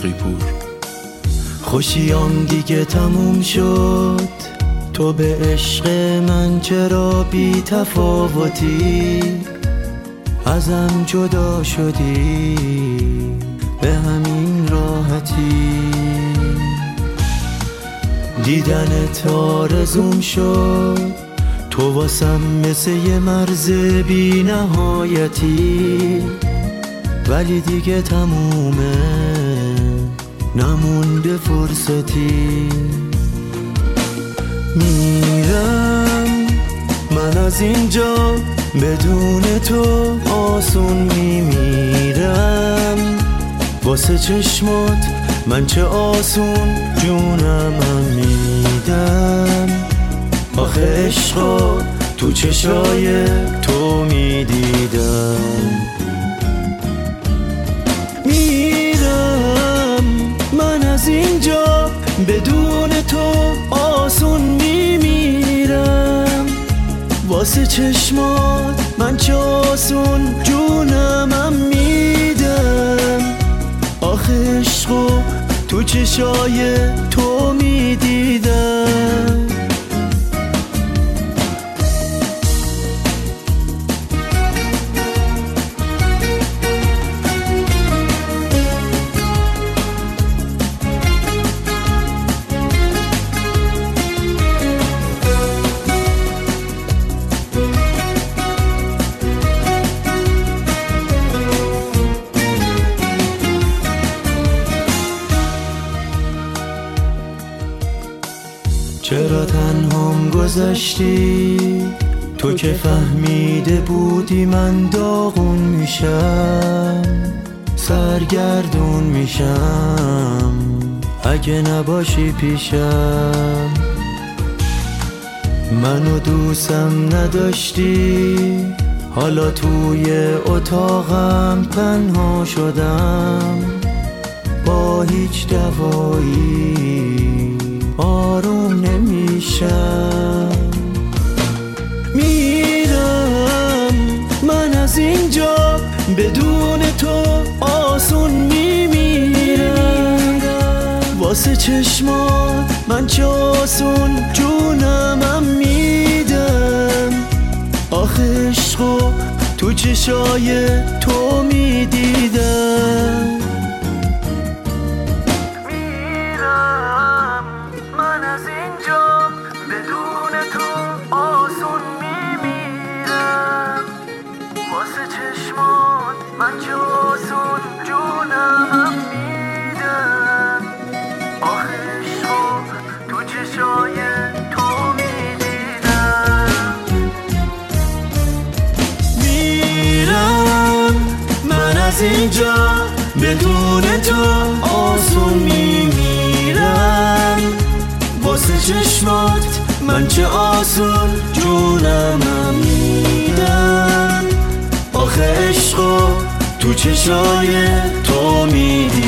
عشقی پور. خوشیام دیگه تموم شد، تو به عشق من چرا بی تفاوتی؟ ازم جدا شدی به همین راحتی. دیدنت آرزوم شد، تو واسم مثل یه مرز بی نهایتی. ولی دیگه تمومه، نمونده فرصتی. میرم من از اینجا، بدون تو آسون میمیرم. واسه چشمات من چه آسون جونم میدم. آخه عشقا تو چشای تو میدیدم. میرم من از اینجا، بدون تو آسون میمیرم. واسه چشمات من چه آسون جونم میدم. آخه عشقو تو چشای تو میدیدم. چرا تنهام گذشتی؟ تو که فهمیده بودی من داغون میشم، سرگردون میشم اگه نباشی پیشم. منو دوستم نداشتی، حالا توی اتاقم تنها شدم. با هیچ دوایی آروم نمیشم. میرم من از اینجا، بدون تو آسون میمیرم. واسه چشمات من چه آسون جونم میدم. آخه عشقو تو چشای تو میدیدم. من جاسون جونم میدم. آخه عشقو تو چشای تو میدیدم. میرم من از اینجا، بدون تو آسون میمیرم. واسه چشمات من چه آسون جونم میدم. آخه عشقو تو چشای تو میدی.